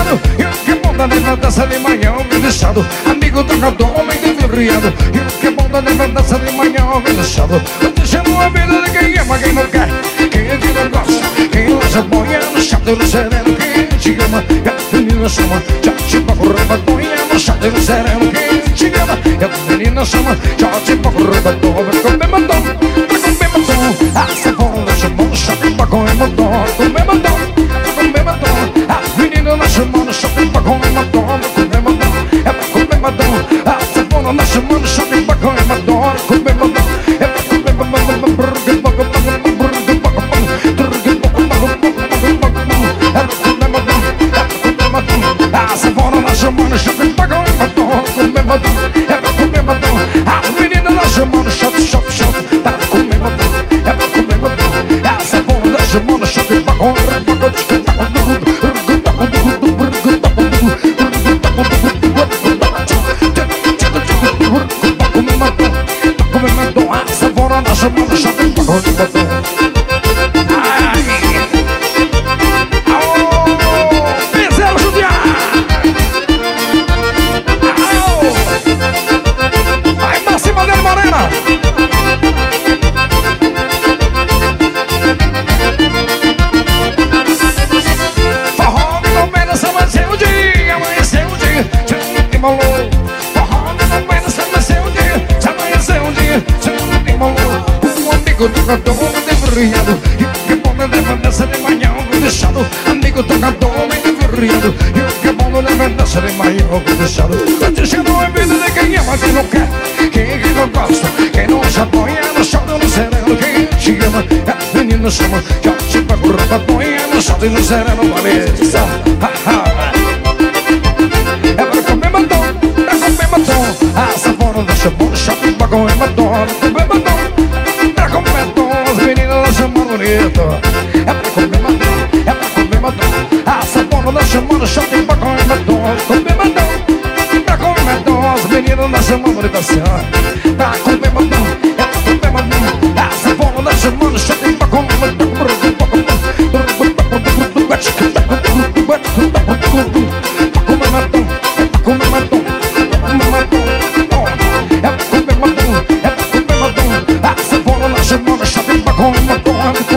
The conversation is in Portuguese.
virriado. E o que é bom da levantança de manhã, alguém deixado. Amigo tocador, homem de virriado. E o que é bom da levantança de manhã, alguém deixado. Deixando a vida de quem ama, quem não quer, quem é que não gosta, quem lança boia no chato e no sereno, quem te ama. E a menina chama, já te pacorreba, boia no chato e no sereno, quem te ama. E a menina chama, já te pacorreba, vai comer mandão, vai comer mandão. A sanfona chamou no chato e vai comer mandão, vai comer mandão, vai comer mandão. A menina chamou no chato e vai comer mandão, vai comer mandão, vai comer mandão. A sanfona chamou no chato e vai comer mandão, vai comer mandão, vai comer mandão. A sanfona na chamando, chato pra comer batom, comer batom, é pra comer batom. A menina na chamando, chato, chato, chato, pra comer batom, é pra comer batom. A sanfona na chamando, chato pra comer batom. A sanfona na chamando, chato pra comer batom. Tocador, desvirriado. E o que é bom da levantança de manhã, alguém deixado. Amigo tocador, homem desvirriado. E o que é bom da levantança de manhã, alguém deixado. Tá deixando a vida de quem ama, quem não quer, quem não gosta, quem não se apoia no chão, no sereno, quem te ama. A menina chama, já te pago roupa, apoia no chão e no sereno, Vanessa. É pra comer batom, é pra comer batom. A sanfona da chamou no shopping pra comer batom, pra comer batom. As meninas chamando bonito, é pra comer batom, é pra comer batom. A sanfona tá chamando shopping pra comer batom, comer batom, pra comer batom. As meninas chamando bonito assim, pra comer batom, é pra comer batom. A sanfona tá chamando shopping pra comer batom, pra comer batom, é pra comer batom, é pra comer batom, é pra comer batom. A sanfona tá chamando shopping pra comer batom.